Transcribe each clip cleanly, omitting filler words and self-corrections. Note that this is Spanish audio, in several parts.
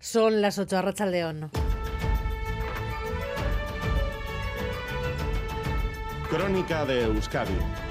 Son las 8, Arratsaldeon. Crónica de Euskadi.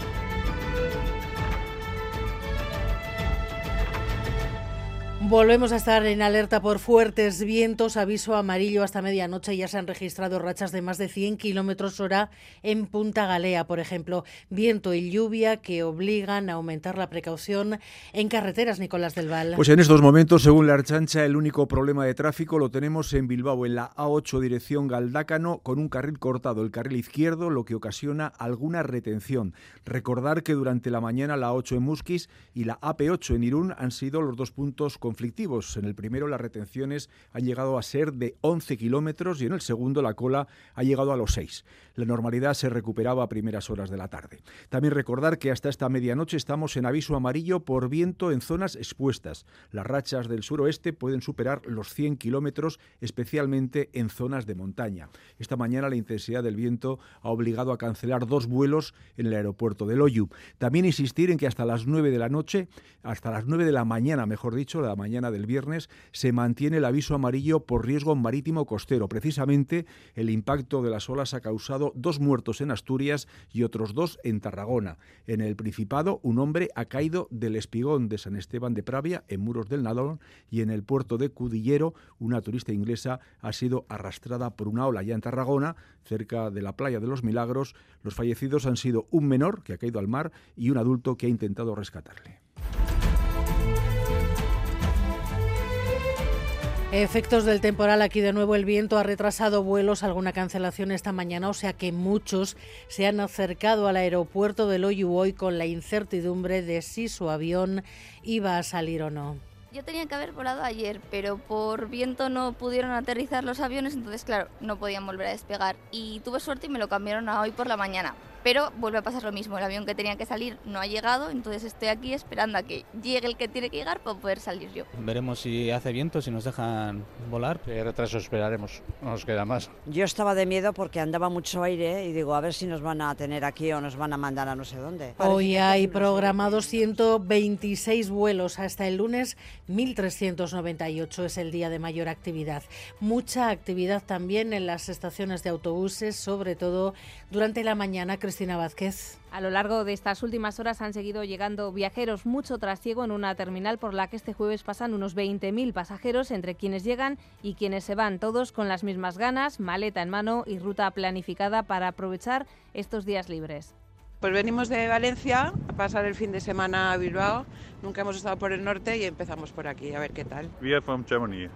Volvemos a estar en alerta por fuertes vientos, aviso amarillo hasta medianoche. Ya se han registrado rachas de más de 100 km/h en Punta Galea, por ejemplo. Viento y lluvia que obligan a aumentar la precaución en carreteras, Nicolás del Val. Pues en estos momentos, según la Ertzaintza, el único problema de tráfico lo tenemos en Bilbao, en la A8 dirección Galdácano, con un carril cortado, el carril izquierdo, lo que ocasiona alguna retención. Recordar que durante la mañana la A8 en Muskiz y la AP8 en Irún han sido los dos puntos conflictivos. En el primero las retenciones han llegado a ser de 11 kilómetros y en el segundo la cola ha llegado a los 6. La normalidad se recuperaba a primeras horas de la tarde. También recordar que hasta esta medianoche estamos en aviso amarillo por viento en zonas expuestas. Las rachas del suroeste pueden superar los 100 kilómetros, especialmente en zonas de montaña. Esta mañana la intensidad del viento ha obligado a cancelar 2 vuelos en el aeropuerto de Loiu. También insistir en que hasta las 9 de la noche, hasta las 9 de la mañana, mejor dicho, la mañana del viernes, se mantiene el aviso amarillo por riesgo marítimo costero. Precisamente el impacto de las olas ha causado 2 muertos en Asturias y otros 2 en Tarragona. En el Principado, un hombre ha caído del espigón de San Esteban de Pravia, en Muros del Nadón, y en el puerto de Cudillero, una turista inglesa ha sido arrastrada por una ola. Ya en Tarragona, cerca de la playa de los Milagros, los fallecidos han sido un menor que ha caído al mar y un adulto que ha intentado rescatarle. Efectos del temporal. Aquí de nuevo el viento ha retrasado vuelos, alguna cancelación esta mañana, o sea que muchos se han acercado al aeropuerto de Loiu hoy con la incertidumbre de si su avión iba a salir o no. Yo tenía que haber volado ayer, pero por viento no pudieron aterrizar los aviones, entonces claro, no podían volver a despegar. Y tuve suerte y me lo cambiaron a hoy por la mañana. Pero vuelve a pasar lo mismo, el avión que tenía que salir no ha llegado, entonces estoy aquí esperando a que llegue el que tiene que llegar para poder salir yo. Veremos si hace viento, si nos dejan volar. ¿Qué retraso esperaremos? No nos queda más. Yo estaba de miedo porque andaba mucho aire y digo, a ver si nos van a tener aquí o nos van a mandar a no sé dónde. Hoy hay programados 126 vuelos, hasta el lunes 1.398 es el día de mayor actividad. Mucha actividad también en las estaciones de autobuses, sobre todo durante la mañana. Cristina Vázquez. A lo largo de estas últimas horas han seguido llegando viajeros, mucho trasiego en una terminal por la que este jueves pasan unos 20.000 pasajeros, entre quienes llegan y quienes se van, todos con las mismas ganas, maleta en mano y ruta planificada para aprovechar estos días libres. Pues venimos de Valencia a pasar el fin de semana a Bilbao, nunca hemos estado por el norte y empezamos por aquí, a ver qué tal. We are from Germany.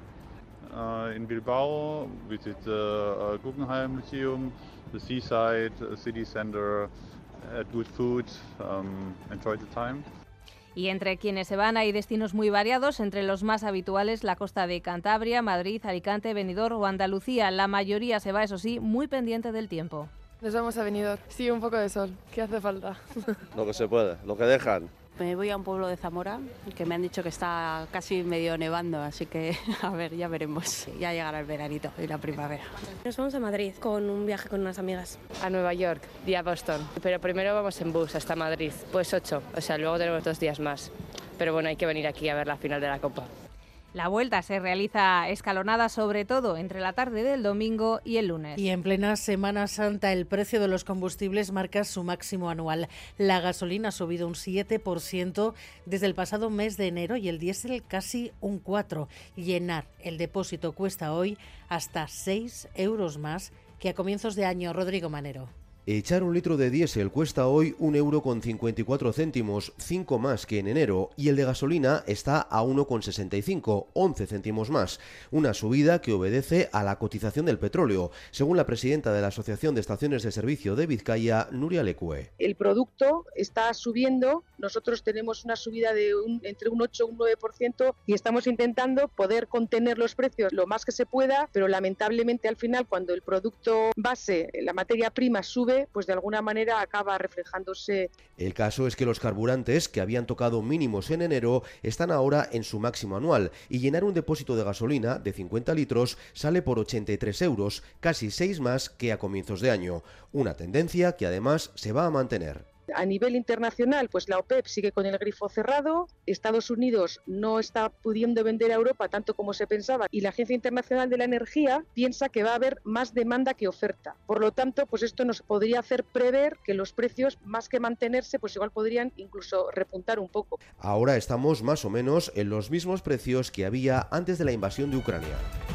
In Bilbao, visit the Guggenheim Museum, the seaside, city center, good food, enjoy the time. Y entre quienes se van hay destinos muy variados, entre los más habituales la costa de Cantabria, Madrid, Alicante, Benidorm o Andalucía. La mayoría se va, eso sí, muy pendiente del tiempo. Nos vamos a Benidorm, sí, un poco de sol, ¿qué hace falta? Lo que se puede, lo que dejan. Me voy a un pueblo de Zamora, que me han dicho que está casi medio nevando, así que a ver, ya veremos. Ya llegará el veranito y la primavera. Nos vamos a Madrid con un viaje con unas amigas. A Nueva York y a Boston, pero primero vamos en bus hasta Madrid, pues 8, o sea, luego tenemos 2 días más. Pero bueno, hay que venir aquí a ver la final de la Copa. La vuelta se realiza escalonada, sobre todo entre la tarde del domingo y el lunes. Y en plena Semana Santa el precio de los combustibles marca su máximo anual. La gasolina ha subido un 7% desde el pasado mes de enero y el diésel casi un 4%. Llenar el depósito cuesta hoy hasta 6 euros más que a comienzos de año. Rodrigo Manero. Echar un litro de diésel cuesta hoy 1,54 €, 5 más que en enero, y el de gasolina está a 1,65, 11 céntimos más. Una subida que obedece a la cotización del petróleo, según la presidenta de la Asociación de Estaciones de Servicio de Vizcaya, Nuria Lecue. El producto está subiendo, nosotros tenemos una subida de entre un 8 y un 9% y estamos intentando poder contener los precios lo más que se pueda, pero lamentablemente al final cuando el producto base, la materia prima sube, pues de alguna manera acaba reflejándose. El caso es que los carburantes, que habían tocado mínimos en enero, están ahora en su máximo anual y llenar un depósito de gasolina de 50 litros sale por 83 euros, casi 6 más que a comienzos de año. Una tendencia que además se va a mantener. A nivel internacional, pues la OPEP sigue con el grifo cerrado, Estados Unidos no está pudiendo vender a Europa tanto como se pensaba y la Agencia Internacional de la Energía piensa que va a haber más demanda que oferta. Por lo tanto, pues esto nos podría hacer prever que los precios, más que mantenerse, pues igual podrían incluso repuntar un poco. Ahora estamos más o menos en los mismos precios que había antes de la invasión de Ucrania.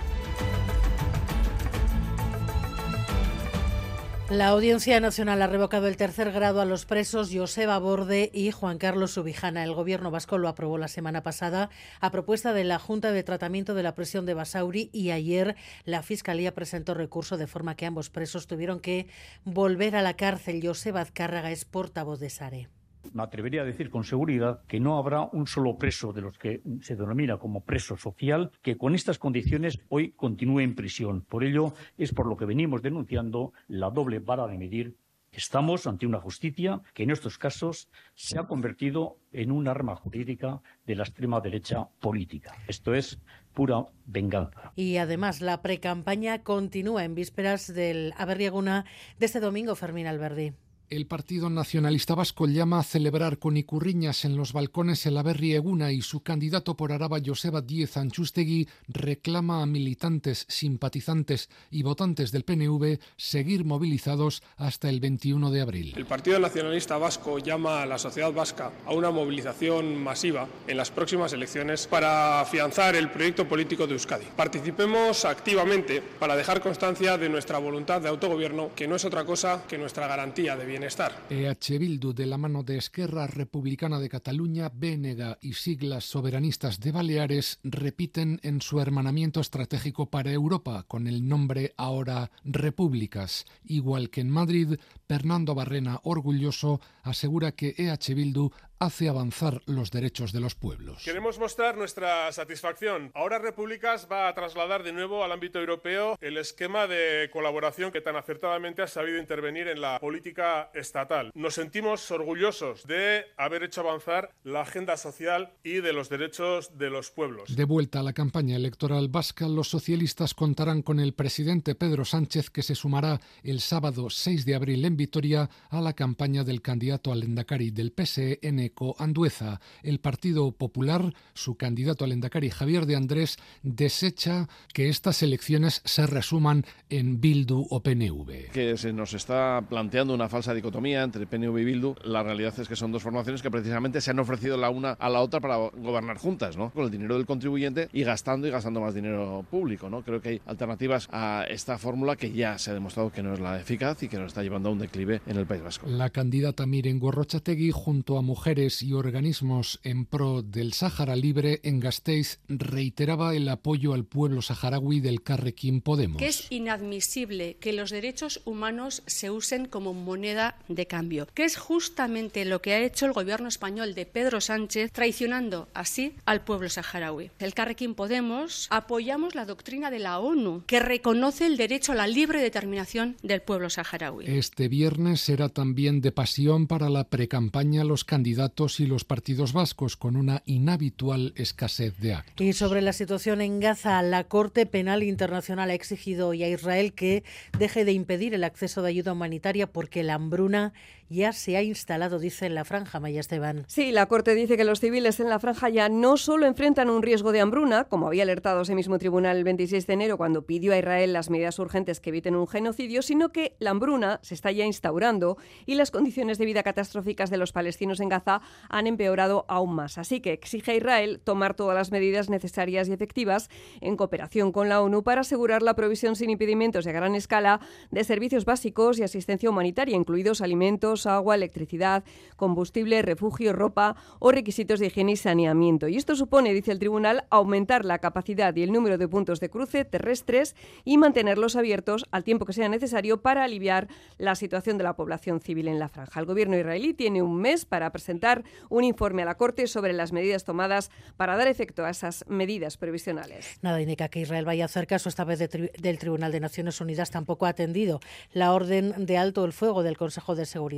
La Audiencia Nacional ha revocado el tercer grado a los presos Joseba Borde y Juan Carlos Subijana. El Gobierno vasco lo aprobó la semana pasada a propuesta de la Junta de Tratamiento de la Prisión de Basauri y ayer la Fiscalía presentó recurso de forma que ambos presos tuvieron que volver a la cárcel. Joseba Azcárraga es portavoz de SARE. Me atrevería a decir con seguridad que no habrá un solo preso de los que se denomina como preso social que con estas condiciones hoy continúe en prisión. Por ello, es por lo que venimos denunciando la doble vara de medir. Estamos ante una justicia que en estos casos se ha convertido en un arma jurídica de la extrema derecha política. Esto es pura venganza. Y además la precampaña continúa en vísperas del Aberri-Eguna de este domingo, Fermín Alberdi. El Partido Nacionalista Vasco llama a celebrar con icurriñas en los balcones el Aberri-Eguna y su candidato por Araba, Joseba Díez Antxustegi, reclama a militantes, simpatizantes y votantes del PNV seguir movilizados hasta el 21 de abril. El Partido Nacionalista Vasco llama a la sociedad vasca a una movilización masiva en las próximas elecciones para afianzar el proyecto político de Euskadi. Participemos activamente para dejar constancia de nuestra voluntad de autogobierno, que no es otra cosa que nuestra garantía de bienestar. EH Bildu, de la mano de Esquerra Republicana de Cataluña, BNG y siglas soberanistas de Baleares, repiten en su hermanamiento estratégico para Europa, con el nombre ahora Repúblicas. Igual que en Madrid, Fernando Barrena, orgulloso, asegura que EH Bildu hace avanzar los derechos de los pueblos. Queremos mostrar nuestra satisfacción. Ahora Repúblicas va a trasladar de nuevo al ámbito europeo el esquema de colaboración que tan acertadamente ha sabido intervenir en la política estatal. Nos sentimos orgullosos de haber hecho avanzar la agenda social y de los derechos de los pueblos. De vuelta a la campaña electoral vasca, los socialistas contarán con el presidente Pedro Sánchez, que se sumará el sábado 6 de abril en Vitoria a la campaña del candidato al Lehendakari del PSE, Eneko Andueza. El Partido Popular, su candidato al Lehendakari Javier de Andrés, desecha que estas elecciones se resuman en Bildu o PNV. Que se nos está planteando una falsa dicotomía entre PNV y Bildu. La realidad es que son dos formaciones que precisamente se han ofrecido la una a la otra para gobernar juntas, ¿no? Con el dinero del contribuyente y gastando más dinero público, ¿no? Creo que hay alternativas a esta fórmula que ya se ha demostrado que no es la eficaz y que nos está llevando a un declive en el País Vasco. La candidata Miren Gorrotxategi, junto a mujeres y organismos en pro del Sáhara Libre en Gasteiz, reiteraba el apoyo al pueblo saharaui del Carrequín Podemos. Que es inadmisible que los derechos humanos se usen como moneda de cambio, que es justamente lo que ha hecho el gobierno español de Pedro Sánchez, traicionando así al pueblo saharaui. El Carrequín Podemos apoyamos la doctrina de la ONU, que reconoce el derecho a la libre determinación del pueblo saharaui. Este viernes será también de pasión para la precampaña los candidatos y los partidos vascos, con una inhabitual escasez de actos. Y sobre la situación en Gaza, la Corte Penal Internacional ha exigido hoy a Israel que deje de impedir el acceso de ayuda humanitaria porque la hambruna ya se ha instalado, dice, en la franja. Maya Esteban. Sí, la Corte dice que los civiles en la franja ya no solo enfrentan un riesgo de hambruna, como había alertado ese mismo tribunal el 26 de enero cuando pidió a Israel las medidas urgentes que eviten un genocidio, sino que la hambruna se está ya instaurando y las condiciones de vida catastróficas de los palestinos en Gaza han empeorado aún más. Así que exige a Israel tomar todas las medidas necesarias y efectivas en cooperación con la ONU para asegurar la provisión sin impedimentos y a gran escala de servicios básicos y asistencia humanitaria, incluidos alimentos, agua, electricidad, combustible, refugio, ropa o requisitos de higiene y saneamiento. Y esto supone, dice el tribunal, aumentar la capacidad y el número de puntos de cruce terrestres y mantenerlos abiertos al tiempo que sea necesario para aliviar la situación de la población civil en la franja. El gobierno israelí tiene un mes para presentar un informe a la Corte sobre las medidas tomadas para dar efecto a esas medidas provisionales. Nada indica que Israel vaya a hacer caso esta vez del Tribunal de Naciones Unidas. Tampoco ha atendido la orden de alto el fuego del Consejo de Seguridad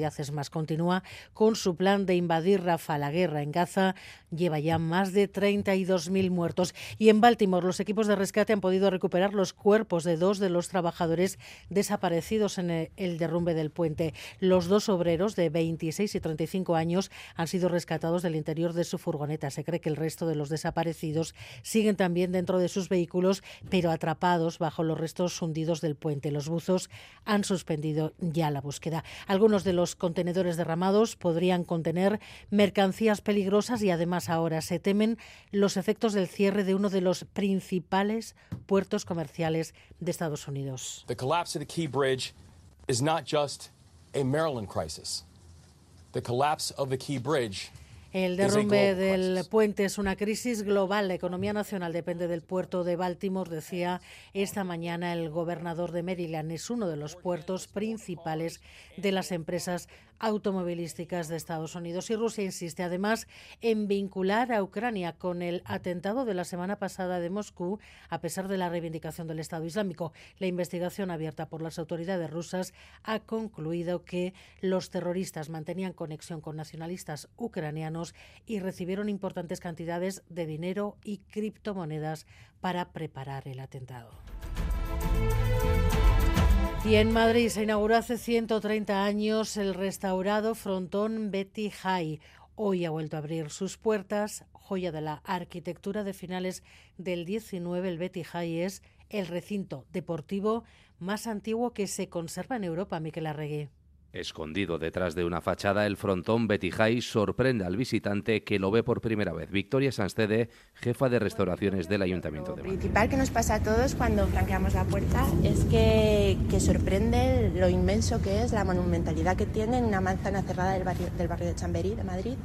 seguridad. Es más, continúa con su plan de invadir Rafah. La guerra en Gaza lleva ya más de 32.000 muertos. Y en Baltimore, los equipos de rescate han podido recuperar los cuerpos de 2 de los trabajadores desaparecidos en el derrumbe del puente. Los 2 obreros de 26 y 35 años han sido rescatados del interior de su furgoneta. Se cree que el resto de los desaparecidos siguen también dentro de sus vehículos, pero atrapados bajo los restos hundidos del puente. Los buzos han suspendido ya la búsqueda. Algunos de los contenedores derramados podrían contener mercancías peligrosas y además ahora se temen los efectos del cierre de uno de los principales puertos comerciales de Estados Unidos. The collapse of the Key Bridge is not just a Maryland crisis. The collapse of the Key Bridge. El derrumbe del puente es una crisis global. La economía nacional depende del puerto de Baltimore, decía esta mañana el gobernador de Maryland. Es uno de los puertos principales de las empresas automovilísticas de Estados Unidos. Y Rusia insiste además en vincular a Ucrania con el atentado de la semana pasada de Moscú, a pesar de la reivindicación del Estado Islámico. La investigación abierta por las autoridades rusas ha concluido que los terroristas mantenían conexión con nacionalistas ucranianos y recibieron importantes cantidades de dinero y criptomonedas para preparar el atentado. Y en Madrid se inauguró hace 130 años el restaurado frontón Betty High. Hoy ha vuelto a abrir sus puertas. Joya de la arquitectura de finales del 19, el Betty High es el recinto deportivo más antiguo que se conserva en Europa, Miquel Arregui. Escondido detrás de una fachada, el frontón Betty High sorprende al visitante que lo ve por primera vez. Victoria Sanstede, jefa de restauraciones del Ayuntamiento de Madrid. Lo principal que nos pasa a todos cuando franqueamos la puerta es que sorprende lo inmenso que es, la monumentalidad que tiene una manzana cerrada del barrio de Chamberí, de Madrid,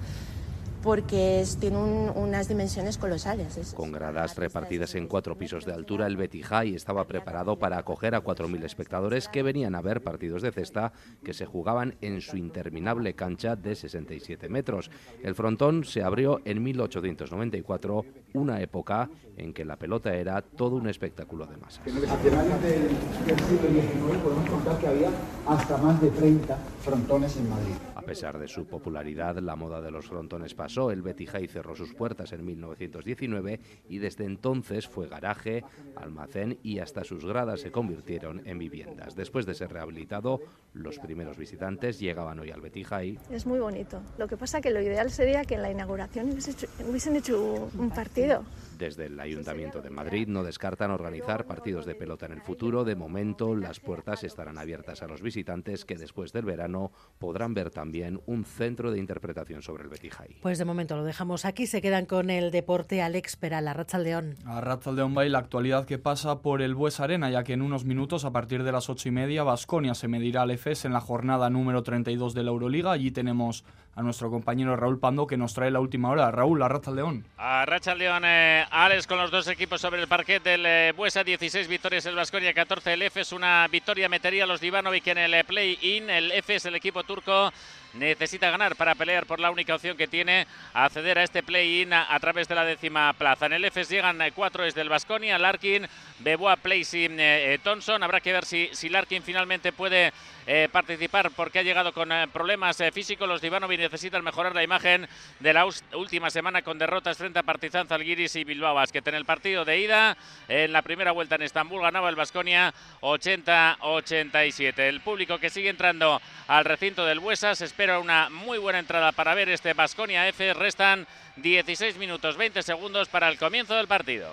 porque tiene unas dimensiones colosales. Con gradas repartidas en 4 pisos de altura, el Betty High estaba preparado para acoger a 4.000 espectadores que venían a ver partidos de cesta que se jugaban en su interminable cancha de 67 metros. El frontón se abrió en 1894, una época en que la pelota era todo un espectáculo de masas. A finales del siglo XIX podemos contar que había hasta más de 30 frontones en Madrid. A pesar de su popularidad, la moda de los frontones pasó. El Betty High cerró sus puertas en 1919 y desde entonces fue garaje, almacén y hasta sus gradas se convirtieron en viviendas. Después de ser rehabilitado, los primeros visitantes llegaban hoy al Betty High. Es muy bonito. Lo que pasa que lo ideal sería que en la inauguración hubiesen hecho un partido. Desde el Ayuntamiento de Madrid no descartan organizar partidos de pelota en el futuro. De momento, las puertas estarán abiertas a los visitantes que después del verano podrán ver también un centro de interpretación sobre el Betty High. Pues de momento lo dejamos aquí. Se quedan con el deporte. Alex Peral, Arratsaldeon. Arratsaldeon va y la actualidad que pasa por el Bues Arena, ya que en unos minutos, a partir de las 8:30, Baskonia se medirá al EFES en la jornada número 32 de la Euroliga. Allí tenemos a nuestro compañero Raúl Pando, que nos trae la última hora. Raúl, Arratsaldeon. Arratsaldeon, Alex, con los dos equipos sobre el parquet del Buesa. 16 victorias el Baskonia, 14 el EFES. Una victoria metería a los Divanovic en el play-in. El EFES, el equipo turco, necesita ganar para pelear por la única opción que tiene, acceder a este play-in a través de la 10ª plaza. En el EFES llegan 4 desde el Baskonia, Larkin, Beboa, Place y Thompson. Habrá que ver si Larkin finalmente puede participar, porque ha llegado con problemas físicos. Los Divanovic necesitan mejorar la imagen de la última semana con derrotas frente a Partizan, Zalgiris y Bilbao Basket. En el partido de ida, en la primera vuelta en Estambul, ganaba el Baskonia 80-87. El público que sigue entrando al recinto del Buesa, se espera una muy buena entrada para ver este Baskonia F. Restan 16 minutos 20 segundos para el comienzo del partido.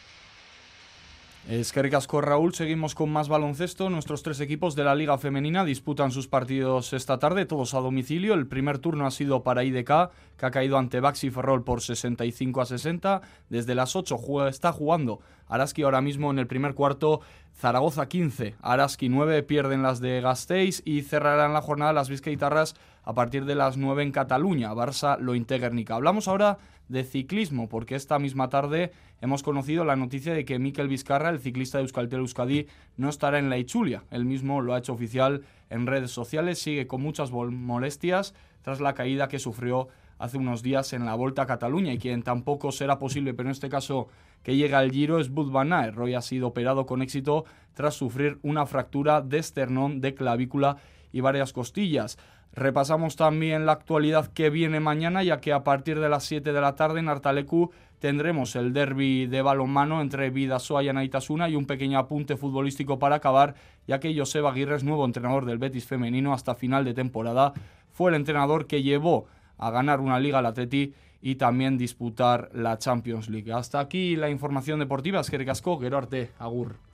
Eskerrik asko, Raúl. Seguimos con más baloncesto. Nuestros 3 equipos de la Liga Femenina disputan sus partidos esta tarde, todos a domicilio. El primer turno ha sido para IDK, que ha caído ante Baxi Ferrol por 65-60. Desde las 8 está jugando Araski ahora mismo en el primer cuarto. Zaragoza 15, Araski 9, pierden las de Gasteiz y cerrarán la jornada las Bizkaitarras a partir de las 9 en Cataluña, Barça Lointe Guernica. Hablamos ahora de ciclismo, porque esta misma tarde hemos conocido la noticia de que Mikel Vizcarra, el ciclista de Euskaltel Euskadi, no estará en la Itzulia. Él mismo lo ha hecho oficial en redes sociales, sigue con muchas molestias tras la caída que sufrió hace unos días en la Volta a Cataluña, y quien tampoco será posible, pero en este caso que llega al Giro, es Wout van Aert. Roy ha sido operado con éxito tras sufrir una fractura de esternón, de clavícula y varias costillas. Repasamos también la actualidad que viene mañana, ya que a partir de las 7 de la tarde en Artalecu tendremos el derbi de balonmano entre Bidasoa y Anaitasuna, y un pequeño apunte futbolístico para acabar, ya que Joseba Aguirre es nuevo entrenador del Betis femenino hasta final de temporada. Fue el entrenador que llevó a ganar una Liga al Atleti y también disputar la Champions League. Hasta aquí la información deportiva. Eskerrik asko, gero arte, agur.